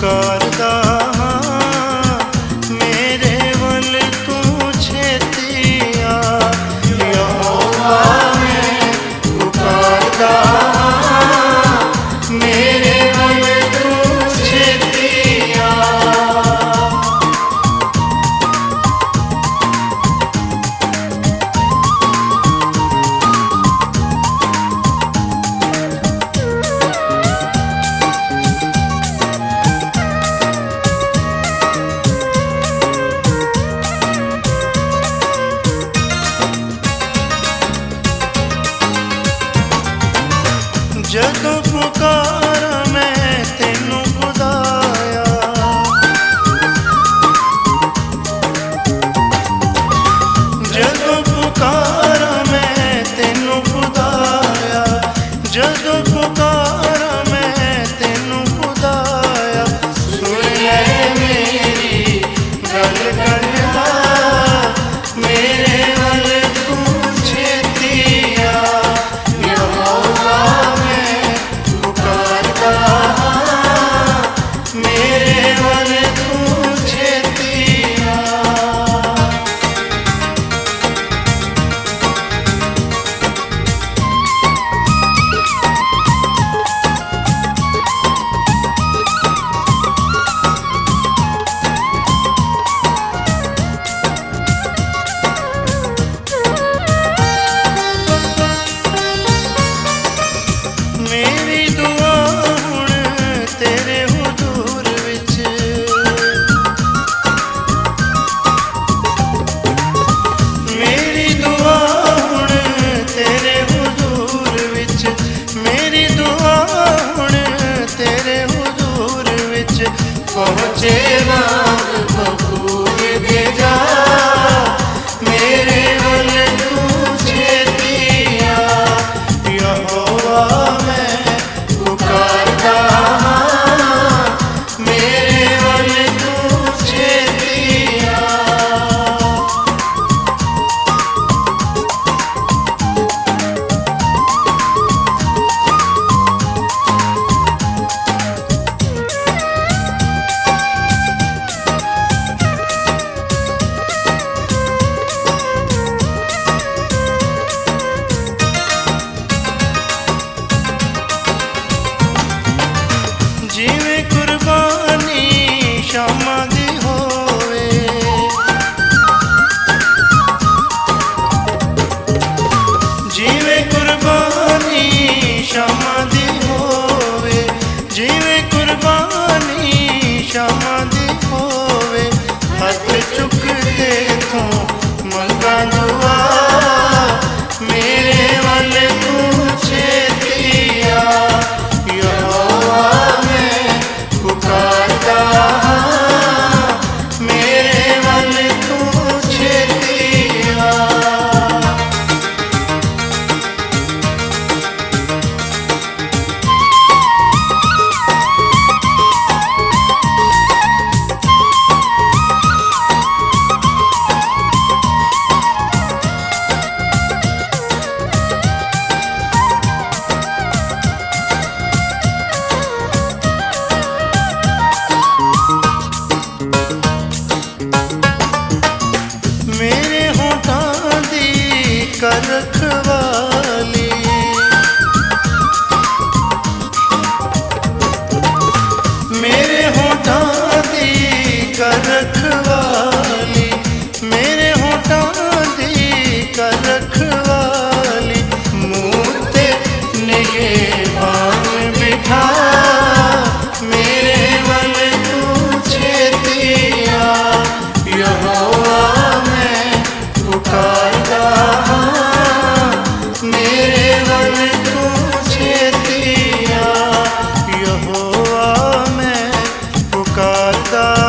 पुकारदा मेरे वल तू छेती आ यहोवा मैं पुकारदा मेरे वल तू छेती आ। जदों पुकारा मैं तेनू खुदाया जदों पुकारा मैं तेनू खुदाया जदों पुकारा मैं तेनू खुदाया सुन ले मेरी गल करदा मेरे वल तू छेती आ यहोवा मेरे वल तू छेती आ। मेरी दुआ हुण तेरे हुजूर विच मेरी दुआ हुण तेरे हुजूर विच मेरी दुआ हुण तेरे हुजूर विच पहुँचे नाम बखूब दे जा मेरे वल तू छेती आ यहोवा मैं पुकारदा मेरे वल तू छेती आ। जिवें कुर्बानी शामां दी होवे जिवें कुर्बानी शामां दी होवे जिवें कुर्बानी शामां दी होवे हथ चुकदे थों मंगा दुआ मेरे वल तू छेती आ यहोवा पुकारदा मेरे वल तू छेती आ। मेरे होठां दी कर रखवाली मेरे होठां दी कर रखवाली मेरे होठां दी कर रखवाली मुँह ते निगहबान बिठा मेरे वल तू छेती आ यहोवा पुकारदा मेरे वल तू छेती आ यहोवा मैं पुकारदा।